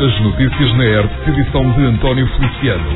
As notícias na ERTE, edição de António Feliciano.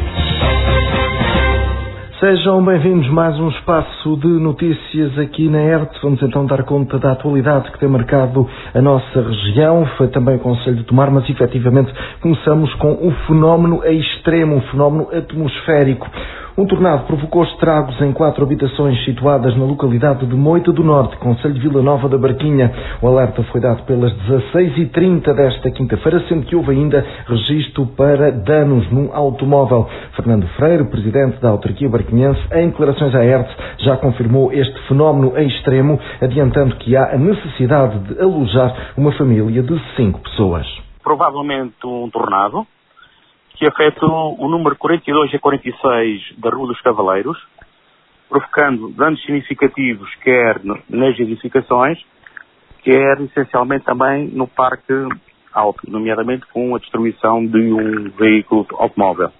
Sejam bem-vindos a mais um espaço de notícias aqui na ERTE. Vamos então dar conta da atualidade que tem marcado a nossa região. Foi também o Conselho de Tomar, mas efetivamente começamos com o fenómeno extremo, um fenómeno atmosférico. Um tornado provocou estragos em 4 habitações situadas na localidade de Moita do Norte, concelho de Vila Nova da Barquinha. O alerta foi dado pelas 16h30 desta quinta-feira, sendo que houve ainda registro para danos num automóvel. Fernando Freire, presidente da autarquia barquinhense, em declarações à ERTE, já confirmou este fenómeno extremo, adiantando que há a necessidade de alojar uma família de 5 pessoas. Provavelmente um tornado que afetou o número 42 a 46 da Rua dos Cavaleiros, provocando danos significativos quer nas edificações, quer essencialmente também no parque alto, nomeadamente com a destruição de um veículo automóvel.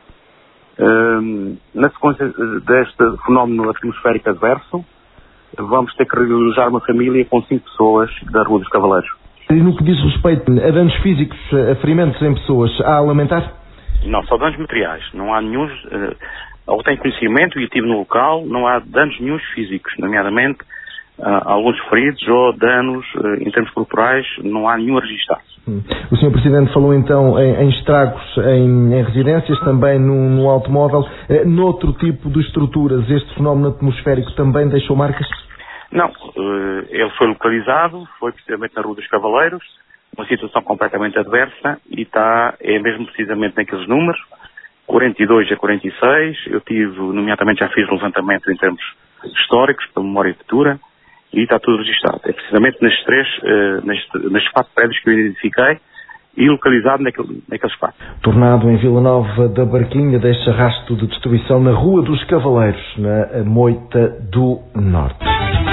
Na sequência deste fenómeno atmosférico adverso, vamos ter que realojar uma família com 5 pessoas da Rua dos Cavaleiros. E no que diz respeito a danos físicos, a ferimentos em pessoas, há a lamentar? Não, só danos materiais. Não há nenhum... Eu tenho conhecimento e estive no local, não há danos nenhuns físicos, nomeadamente alguns feridos ou danos em termos corporais, não há nenhum registado. O Sr. Presidente falou então em estragos em residências, também no automóvel. Noutro tipo de estruturas, este fenómeno atmosférico também deixou marcas? Não, ele foi localizado, foi precisamente na Rua dos Cavaleiros, uma situação completamente adversa e é mesmo precisamente naqueles números, 42 a 46, eu tive, nomeadamente já fiz levantamento em termos históricos, para memória futura, e está tudo registado. É precisamente nestes 4 prédios que eu identifiquei e localizado naquele espaço. Tornado em Vila Nova da Barquinha deixa rastro de destruição na Rua dos Cavaleiros, na Moita do Norte.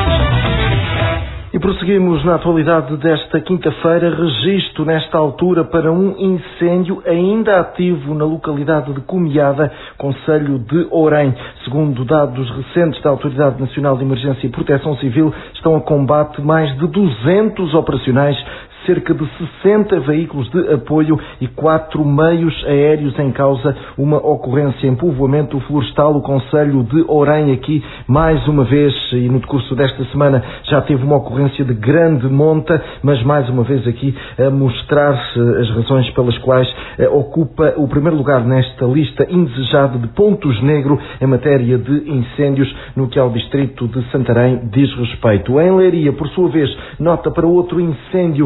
E prosseguimos na atualidade desta quinta-feira, registro nesta altura para um incêndio ainda ativo na localidade de Comiada, concelho de Orém. Segundo dados recentes da Autoridade Nacional de Emergência e Proteção Civil, estão a combate mais de 200 operacionais, cerca de 60 veículos de apoio e 4 meios aéreos em causa. Uma ocorrência em povoamento florestal, o concelho de Orém, aqui mais uma vez, e no decurso desta semana já teve uma ocorrência de grande monta, mas mais uma vez aqui a mostrar as razões pelas quais ocupa o primeiro lugar nesta lista indesejada de pontos negros em matéria de incêndios no que ao distrito de Santarém diz respeito. Em Leiria, por sua vez, nota para outro incêndio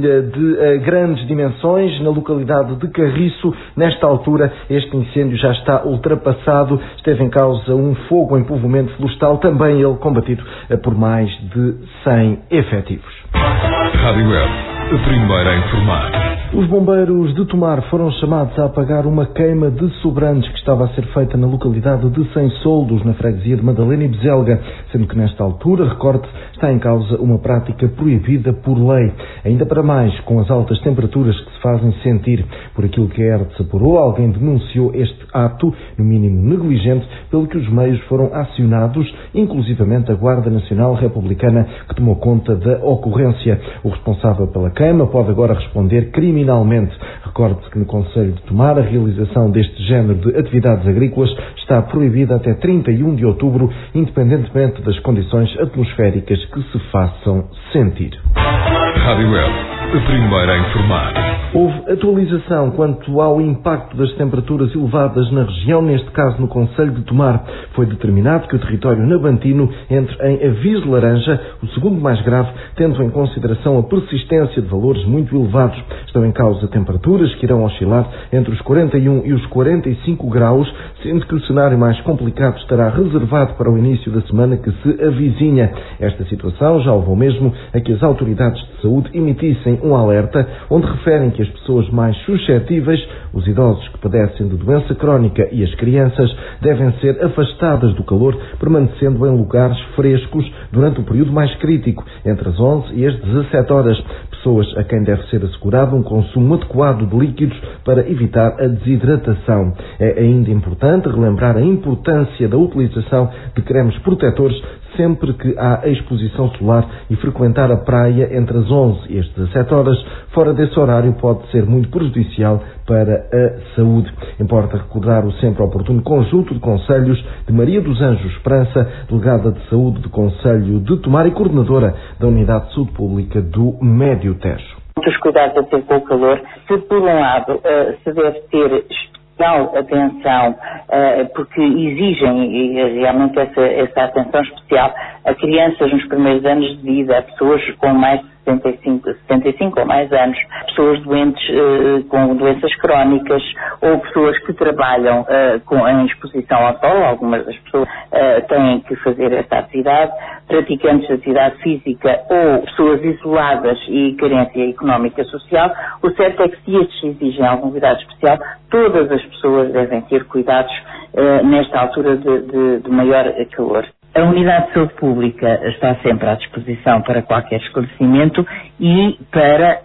de grandes dimensões na localidade de Carriço. Nesta altura este incêndio já está ultrapassado, esteve em causa um fogo em povoamento florestal, também ele combatido por mais de 100 efetivos. Rádio ERTE, a primeira a informar. Os bombeiros de Tomar foram chamados a apagar uma queima de sobrantes que estava a ser feita na localidade de Sem Soldos, na freguesia de Madalena e Bezelga, sendo que nesta altura, recorde, está em causa uma prática proibida por lei. Ainda para mais, com as altas temperaturas que se fazem sentir. Por aquilo que a ERTE apurou, alguém denunciou este ato, no mínimo negligente, pelo que os meios foram acionados, inclusivamente a Guarda Nacional Republicana, que tomou conta da ocorrência. O responsável pela queima pode agora responder criminalmente. Recorde-se que no Concelho de Tomar a realização deste género de atividades agrícolas está proibida até 31 de outubro, independentemente das condições atmosféricas que se façam sentir. Rádio ERTE, a primeira a informar. Houve atualização quanto ao impacto das temperaturas elevadas na região, neste caso no Concelho de Tomar. Foi determinado que o território nabantino entre em aviso laranja, o segundo mais grave, tendo em consideração a persistência de valores muito elevados. Estão em causa temperaturas que irão oscilar entre os 41 e os 45 graus, sendo que o cenário mais complicado estará reservado para o início da semana que se avizinha. Esta situação já levou mesmo a que as autoridades de saúde emitissem um alerta, onde referem que as pessoas mais suscetíveis, os idosos que padecem de doença crónica e as crianças, devem ser afastadas do calor, permanecendo em lugares frescos durante o período mais crítico, entre as 11 e as 17 horas. pessoas a quem deve ser assegurado um consumo adequado de líquidos para evitar a desidratação. É ainda importante relembrar a importância da utilização de cremes protetores sempre que há exposição solar e frequentar a praia entre as 11 e as 17 horas. Fora desse horário pode ser muito prejudicial para a saúde. Importa recordar o sempre oportuno conjunto de conselhos de Maria dos Anjos Esperança, delegada de saúde do Concelho de Tomar e coordenadora da Unidade de Saúde Pública do Médio Tejo. Muitos cuidados a ter com o calor. Se por um lado se deve ter especial atenção, porque exigem realmente essa atenção especial a crianças nos primeiros anos de vida, a pessoas com mais de 75 ou mais anos, pessoas doentes com doenças crónicas ou pessoas que trabalham em exposição ao sol. Algumas das pessoas têm que fazer essa atividade, praticantes de atividade física ou pessoas isoladas e carência económica social. O certo é que se estes exigem algum cuidado especial, todas as pessoas devem ter cuidados nesta altura de maior calor. A Unidade de Saúde Pública está sempre à disposição para qualquer esclarecimento e para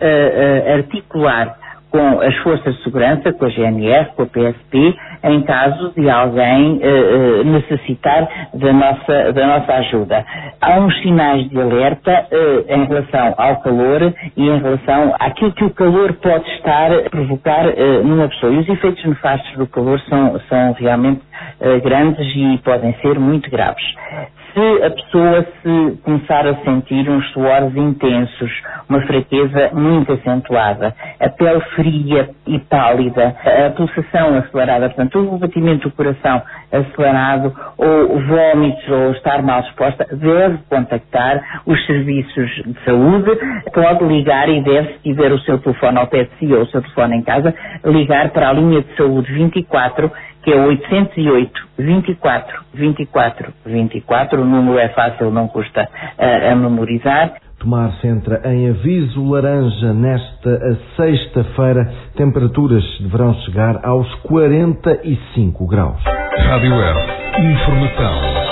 articular com as forças de segurança, com a GNR, com a PSP, em caso de alguém necessitar da nossa ajuda. Há uns sinais de alerta em relação ao calor e em relação àquilo que o calor pode estar a provocar numa pessoa. E os efeitos nefastos do calor são realmente grandes e podem ser muito graves. Se a pessoa se começar a sentir uns suores intensos, uma fraqueza muito acentuada, a pele fria e pálida, a pulsação acelerada, portanto, o batimento do coração acelerado, ou vômitos, ou estar mal exposta, deve contactar os serviços de saúde, pode ligar e deve, se tiver o seu telefone ao pé de si ou o seu telefone em casa, ligar para a linha de saúde 24, que é 808 24 24 24, o número é fácil, não custa a memorizar. Tomar se entra em aviso laranja nesta sexta-feira. Temperaturas deverão chegar aos 45 graus. Rádio Earth. Informação.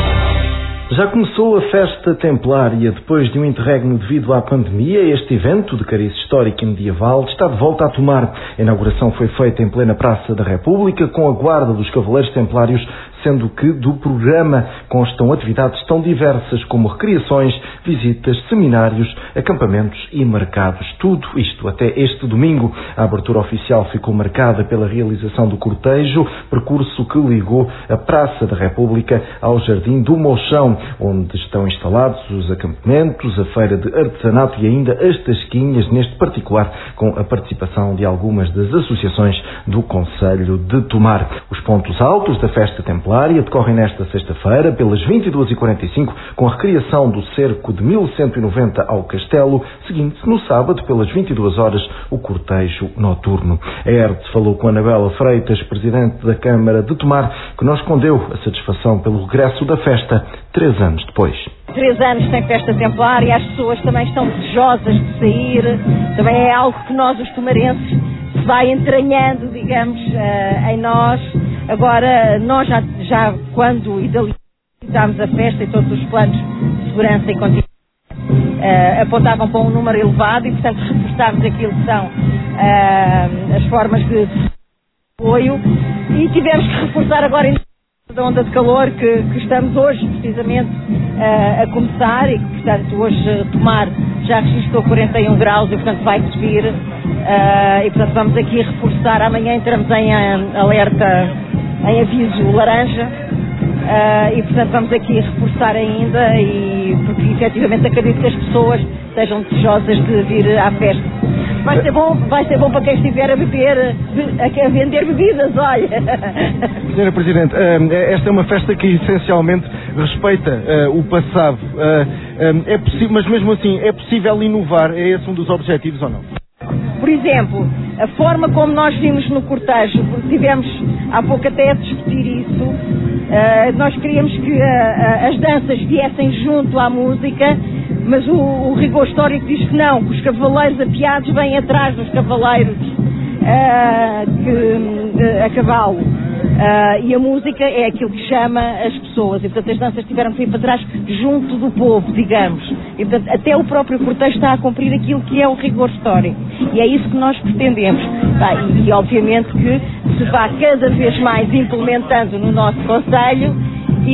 Já começou a festa templária depois de um interregno devido à pandemia. Este evento, de cariz histórico e medieval, está de volta a Tomar. A inauguração foi feita em plena Praça da República, com a guarda dos Cavaleiros Templários, sendo que do programa constam atividades tão diversas como recreações, visitas, seminários, acampamentos e mercados. Tudo isto até este domingo. A abertura oficial ficou marcada pela realização do cortejo, percurso que ligou a Praça da República ao Jardim do Mochão, onde estão instalados os acampamentos, a feira de artesanato e ainda as tasquinhas, neste particular com a participação de algumas das associações do Concelho de Tomar. Os pontos altos da festa templária decorrem nesta sexta-feira, pelas 22h45, com a recriação do cerco de 1190 ao Castelo, seguinte-se no sábado, pelas 22 horas, o cortejo noturno. A ERT falou com Anabela Freitas, presidente da Câmara de Tomar, que nos escondeu a satisfação pelo regresso da festa 3 anos depois. 3 anos sem festa templária, as pessoas também estão desejosas de sair, também é algo que nós, os tomarenses, se vai entranhando, digamos, em nós. Agora, nós já quando idealizámos a festa e todos os planos de segurança e continuidade, apontavam para um número elevado e, portanto, reforçámos aquilo que são as formas de apoio e tivemos que reforçar agora da onda de calor que estamos hoje, precisamente, a começar e que, portanto, hoje Tomar já registrou 41 graus e, portanto, vai subir e, portanto, vamos aqui reforçar. Amanhã entramos em alerta, em aviso laranja e, portanto, vamos aqui reforçar ainda e porque, efetivamente, acredito que as pessoas sejam desejosas de vir à festa. Vai ser bom para quem estiver a beber, a vender bebidas, olha. Senhora Presidente, esta é uma festa que essencialmente respeita o passado. É possível, mas mesmo assim, é possível inovar? É esse um dos objetivos ou não? Por exemplo, a forma como nós vimos no cortejo, tivemos há pouco até a discutir isso, nós queríamos que as danças viessem junto à música, mas o rigor histórico diz que não, que os cavaleiros apiados vêm atrás dos cavaleiros a cavalo. E a música é aquilo que chama as pessoas, e portanto as danças tiveram que ir para trás junto do povo, digamos. E, portanto, até o próprio cortejo está a cumprir aquilo que é o rigor histórico. E é isso que nós pretendemos. E obviamente que se vá cada vez mais implementando no nosso concelho e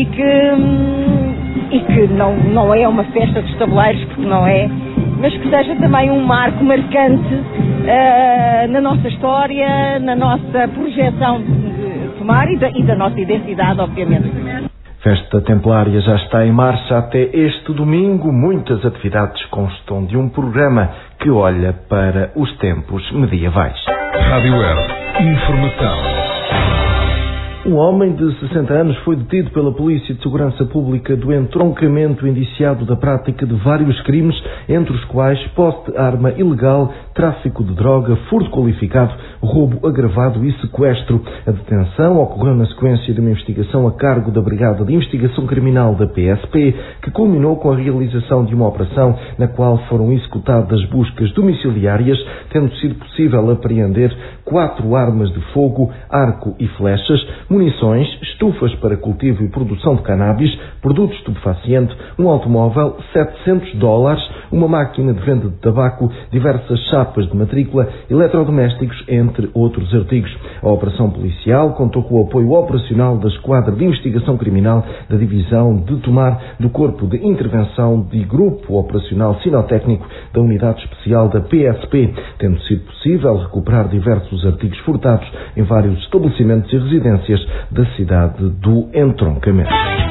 que não é uma festa dos tabuleiros, porque não é, mas que seja também um marco marcante na nossa história, na nossa projeção de Tomar e da nossa identidade, obviamente. Festa Templária já está em marcha até este domingo. Muitas atividades constam de um programa que olha para os tempos medievais. Rádio Web. Informação. Um homem de 60 anos foi detido pela Polícia de Segurança Pública do entroncamento indiciado da prática de vários crimes, entre os quais posse de arma ilegal, tráfico de droga, furto qualificado, roubo agravado e sequestro. A detenção ocorreu na sequência de uma investigação a cargo da Brigada de Investigação Criminal da PSP, que culminou com a realização de uma operação na qual foram executadas buscas domiciliárias, tendo sido possível apreender 4 armas de fogo, arco e flechas, munições, estufas para cultivo e produção de cannabis, produtos estupefacientes, um automóvel, $700, uma máquina de venda de tabaco, diversas chapas de matrícula, eletrodomésticos, entre outros artigos. A operação policial contou com o apoio operacional da Esquadra de Investigação Criminal da Divisão de Tomar do Corpo de Intervenção de Grupo Operacional Sinotécnico da Unidade Especial da PSP, tendo sido possível recuperar diversos artigos furtados em vários estabelecimentos e residências da cidade do entroncamento.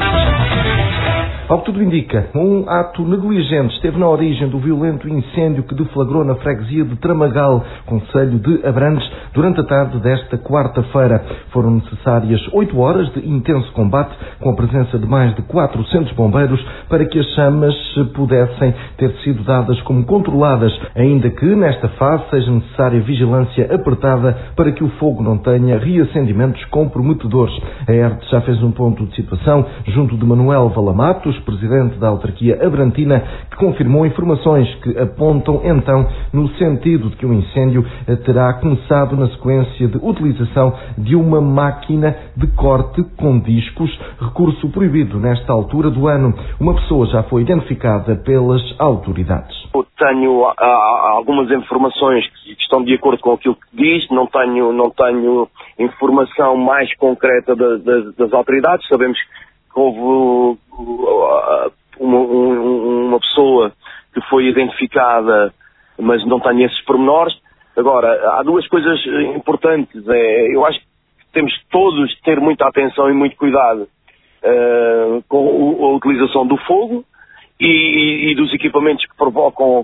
Ao que tudo indica, um ato negligente esteve na origem do violento incêndio que deflagrou na freguesia de Tramagal, concelho de Abrantes, durante a tarde desta quarta-feira. Foram necessárias 8 horas de intenso combate, com a presença de mais de 400 bombeiros, para que as chamas pudessem ter sido dadas como controladas, ainda que nesta fase seja necessária vigilância apertada para que o fogo não tenha reacendimentos comprometedores. A ERT já fez um ponto de situação junto de Manuel Valamatos, presidente da autarquia abrantina, que confirmou informações que apontam então no sentido de que o incêndio terá começado na sequência de utilização de uma máquina de corte com discos, recurso proibido nesta altura do ano. Uma pessoa já foi identificada pelas autoridades. Eu tenho algumas informações que estão de acordo com aquilo que diz, não tenho informação mais concreta das autoridades. Sabemos que houve uma pessoa que foi identificada, mas não tenho esses pormenores. Agora, há duas coisas importantes. Eu acho que temos todos de ter muita atenção e muito cuidado com a utilização do fogo e dos equipamentos que provocam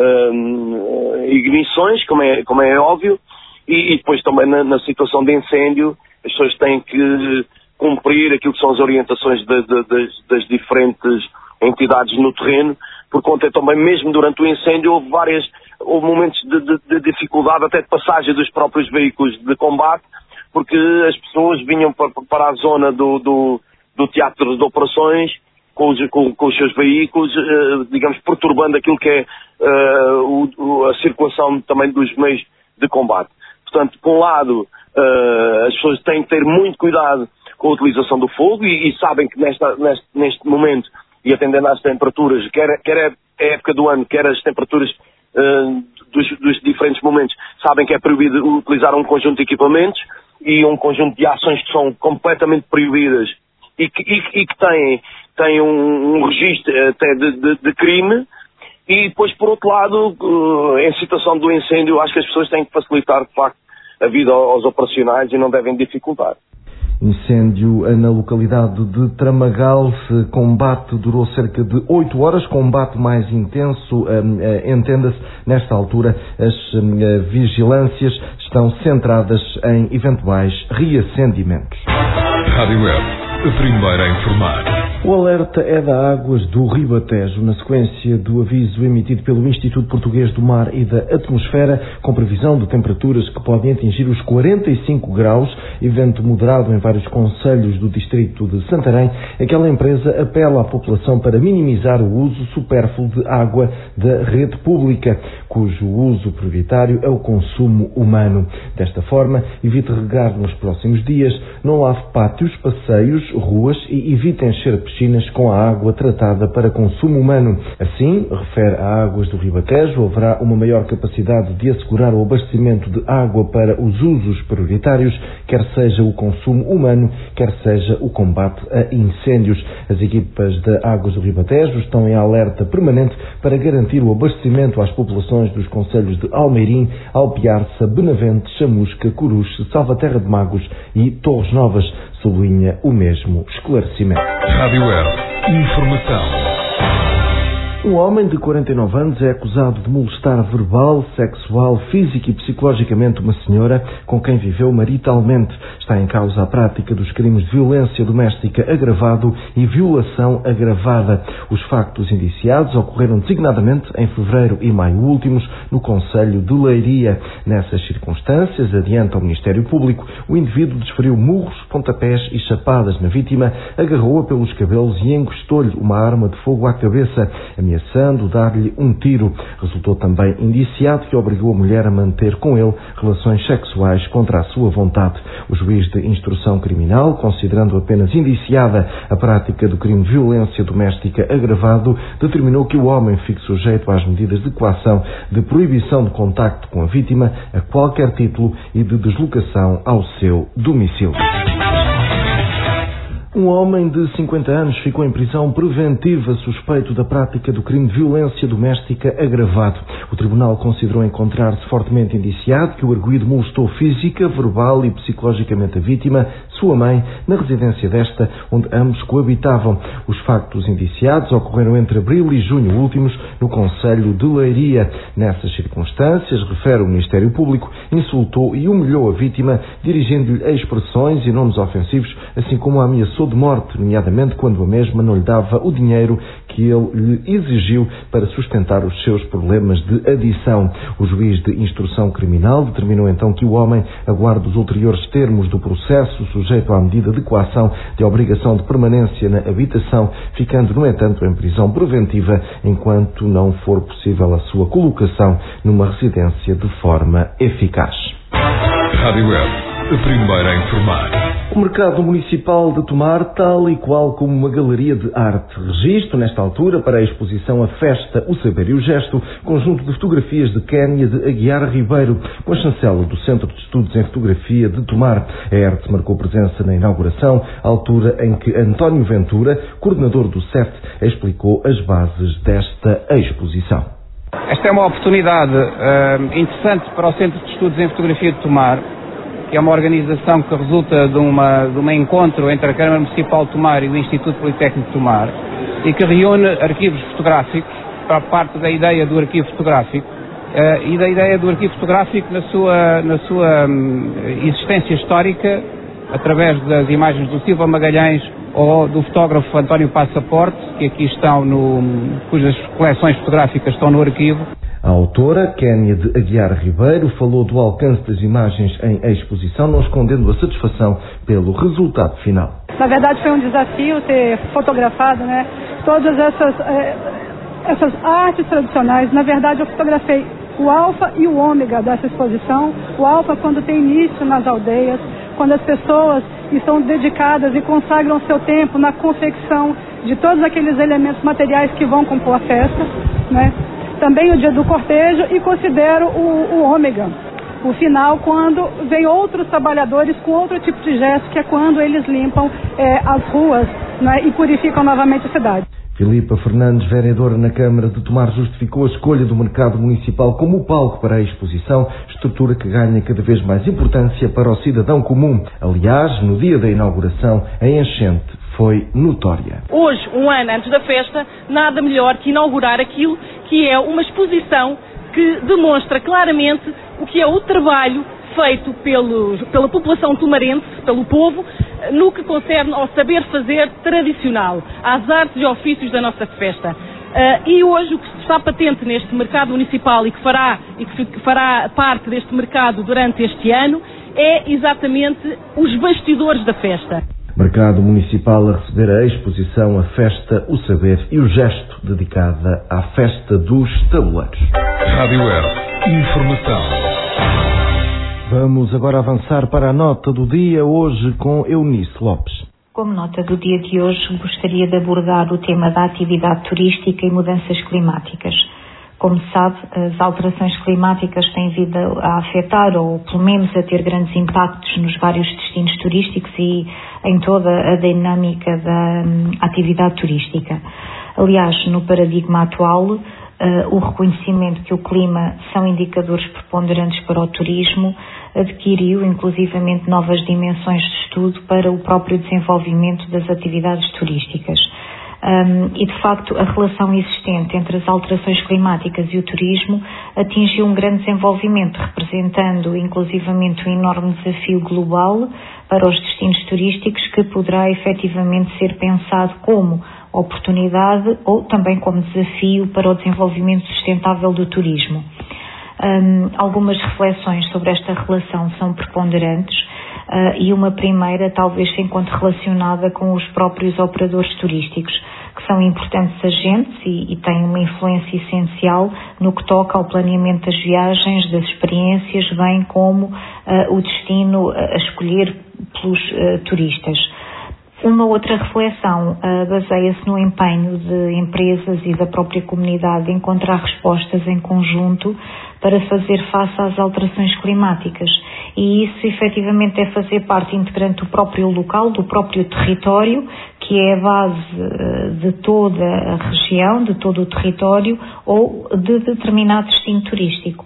ignições, como é óbvio, e depois também na situação de incêndio, as pessoas têm que cumprir aquilo que são as orientações das diferentes entidades no terreno, por conta também, mesmo durante o incêndio, houve momentos de dificuldade, até de passagem dos próprios veículos de combate, porque as pessoas vinham para a zona do teatro de operações com os seus veículos, digamos, perturbando aquilo que é a circulação também dos meios de combate. Portanto, por um lado, as pessoas têm que ter muito cuidado com a utilização do fogo e sabem que neste momento, e atendendo às temperaturas, quer a época do ano, quer as temperaturas dos diferentes momentos, sabem que é proibido utilizar um conjunto de equipamentos e um conjunto de ações que são completamente proibidas e que têm um registro até de crime. E depois, por outro lado, em situação do incêndio, acho que as pessoas têm que facilitar, de facto, a vida aos operacionais e não devem dificultar. Incêndio na localidade de Tramagal. Combate durou cerca de 8 horas, combate mais intenso, entenda-se, nesta altura as vigilâncias estão centradas em eventuais reacendimentos. Rádio Web, a primeira a informar. O alerta é da Águas do Ribatejo, na sequência do aviso emitido pelo Instituto Português do Mar e da Atmosfera, com previsão de temperaturas que podem atingir os 45 graus e vento moderado em vários concelhos do distrito de Santarém. Aquela empresa apela à população para minimizar o uso supérfluo de água da rede pública, cujo uso prioritário é o consumo humano. Desta forma, evite regar nos próximos dias, não lave pátios, passeios, ruas e evite encher piscinas com a água tratada para consumo humano. Assim, refere a Águas do Ribatejo, haverá uma maior capacidade de assegurar o abastecimento de água para os usos prioritários, quer seja o consumo humano, quer seja o combate a incêndios. As equipas da Águas do Ribatejo estão em alerta permanente para garantir o abastecimento às populações dos concelhos de Almeirim, Alpiarça, Benavente, Chamusca, Coruche, Salvaterra de Magos e Torres Novas, sublinha o mesmo esclarecimento. Rádio Web. Informação. Um homem de 49 anos é acusado de molestar verbal, sexual, física e psicologicamente uma senhora com quem viveu maritalmente. Está em causa a prática dos crimes de violência doméstica agravado e violação agravada. Os factos indiciados ocorreram designadamente em fevereiro e maio últimos no concelho de Leiria. Nessas circunstâncias, adianta o Ministério Público, o indivíduo desferiu murros, pontapés e chapadas na vítima, agarrou-a pelos cabelos e encostou-lhe uma arma de fogo à cabeça, ameaçando dar-lhe um tiro. Resultou também indiciado que obrigou a mulher a manter com ele relações sexuais contra a sua vontade. O juiz de instrução criminal, considerando apenas indiciada a prática do crime de violência doméstica agravado, determinou que o homem fique sujeito às medidas de coação, de proibição de contacto com a vítima a qualquer título e de deslocação ao seu domicílio. Um homem de 50 anos ficou em prisão preventiva suspeito da prática do crime de violência doméstica agravado. O tribunal considerou encontrar-se fortemente indiciado que o arguido molestou física, verbal e psicologicamente a vítima, sua mãe, na residência desta, onde ambos coabitavam. Os factos indiciados ocorreram entre abril e junho últimos no concelho de Leiria. Nessas circunstâncias, refere o Ministério Público, insultou e humilhou a vítima, dirigindo-lhe expressões e nomes ofensivos, assim como a ameaçou de morte, nomeadamente quando a mesma não lhe dava o dinheiro que ele lhe exigiu para sustentar os seus problemas de adição. O juiz de instrução criminal determinou então que o homem aguarde os ulteriores termos do processo sujeito à medida de coação de obrigação de permanência na habitação, ficando, no entanto, em prisão preventiva enquanto não for possível a sua colocação numa residência de forma eficaz. Rádio Web, a primeira a informar. O mercado municipal de Tomar, tal e qual como uma galeria de arte. Registro, nesta altura, para a exposição A Festa, o Saber e o Gesto, conjunto de fotografias de Kénia de Aguiar Ribeiro, com a chancela do Centro de Estudos em Fotografia de Tomar. A arte marcou presença na inauguração, altura em que António Ventura, coordenador do CEF, explicou as bases desta exposição. Esta é uma oportunidade interessante para o Centro de Estudos em Fotografia de Tomar, que é uma organização que resulta de um encontro entre a Câmara Municipal de Tomar e o Instituto Politécnico de Tomar, e que reúne arquivos fotográficos, para parte da ideia do arquivo fotográfico, e da ideia do arquivo fotográfico na sua existência histórica, através das imagens do Silva Magalhães ou do fotógrafo António Passaporte, que aqui estão, cujas coleções fotográficas estão no arquivo. A autora, Kénia de Aguiar Ribeiro, falou do alcance das imagens em exposição, não escondendo a satisfação pelo resultado final. Na verdade foi um desafio ter fotografado, todas essas artes tradicionais. Na verdade eu fotografei o alfa e o ômega dessa exposição. O alfa quando tem início nas aldeias, quando as pessoas estão dedicadas e consagram seu tempo na confecção de todos aqueles elementos materiais que vão compor a festa, Também o dia do cortejo, e considero o ômega, o final, quando vem outros trabalhadores com outro tipo de gesto, que é quando eles limpam as ruas e purificam novamente a cidade. Filipa Fernandes, vereadora na Câmara de Tomar, justificou a escolha do mercado municipal como palco para a exposição, estrutura que ganha cada vez mais importância para o cidadão comum. Aliás, no dia da inauguração, a enchente foi notória. Hoje, um ano antes da festa, nada melhor que inaugurar aquilo que é uma exposição que demonstra claramente o que é o trabalho feito pela população tomarense, pelo povo, no que concerne ao saber fazer tradicional, às artes e ofícios da nossa festa. E hoje o que está patente neste mercado municipal e que fará parte deste mercado durante este ano é exatamente os bastidores da festa. Mercado Municipal a receber a exposição A Festa, o Saber e o Gesto, dedicada à Festa dos Tabuleiros. Rádio Web, informação. Vamos agora avançar para a nota do dia, hoje com Eunice Lopes. Como nota do dia de hoje, gostaria de abordar o tema da atividade turística e mudanças climáticas. Como sabe, as alterações climáticas têm vindo a afetar, ou pelo menos a ter grandes impactos nos vários destinos turísticos e em toda a dinâmica da atividade turística. Aliás, no paradigma atual, o reconhecimento que o clima são indicadores preponderantes para o turismo adquiriu inclusivamente novas dimensões de estudo para o próprio desenvolvimento das atividades turísticas. E de facto a relação existente entre as alterações climáticas e o turismo atingiu um grande desenvolvimento, representando inclusivamente um enorme desafio global para os destinos turísticos, que poderá efetivamente ser pensado como oportunidade ou também como desafio para o desenvolvimento sustentável do turismo. Algumas reflexões sobre esta relação são preponderantes e uma primeira talvez se encontre relacionada com os próprios operadores turísticos, que são importantes agentes e têm uma influência essencial no que toca ao planeamento das viagens, das experiências, bem como o destino a escolher pelos turistas. Uma outra reflexão baseia-se no empenho de empresas e da própria comunidade de encontrar respostas em conjunto para fazer face às alterações climáticas, e isso efetivamente é fazer parte integrante do próprio local, do próprio território, que é a base de toda a região, de todo o território ou de determinado destino turístico.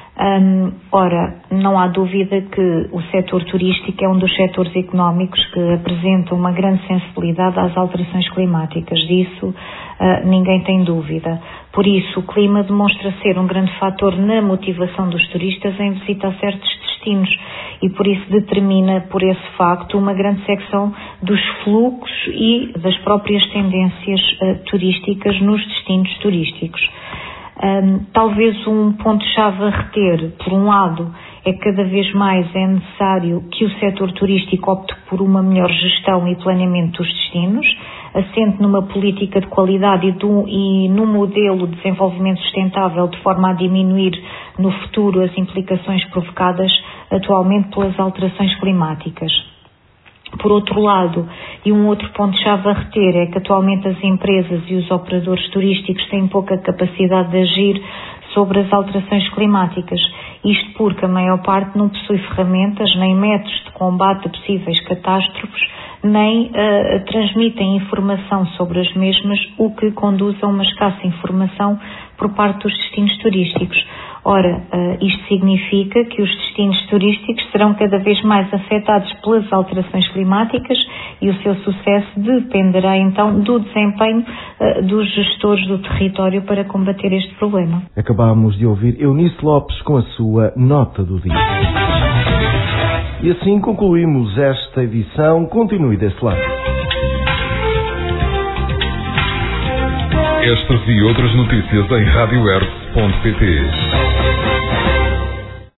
Ora, não há dúvida que o setor turístico é um dos setores económicos que apresenta uma grande sensibilidade às alterações climáticas, disso ninguém tem dúvida. Por isso, o clima demonstra ser um grande fator na motivação dos turistas em visitar certos destinos e por isso determina, por esse facto, uma grande secção dos fluxos e das próprias tendências turísticas nos destinos turísticos. Talvez um ponto-chave a reter, por um lado, é que cada vez mais é necessário que o setor turístico opte por uma melhor gestão e planeamento dos destinos, assente numa política de qualidade e num modelo de desenvolvimento sustentável, de forma a diminuir no futuro as implicações provocadas atualmente pelas alterações climáticas. Por outro lado, e um outro ponto-chave a reter, é que atualmente as empresas e os operadores turísticos têm pouca capacidade de agir sobre as alterações climáticas. Isto porque a maior parte não possui ferramentas nem métodos de combate a possíveis catástrofes, nem transmitem informação sobre as mesmas, o que conduz a uma escassa informação por parte dos destinos turísticos. Ora, isto significa que os destinos turísticos serão cada vez mais afetados pelas alterações climáticas e o seu sucesso dependerá então do desempenho dos gestores do território para combater este problema. Acabámos de ouvir Eunice Lopes com a sua nota do dia. E assim concluímos esta edição. Continue desse lado. Estas e outras notícias em radioearth.pt.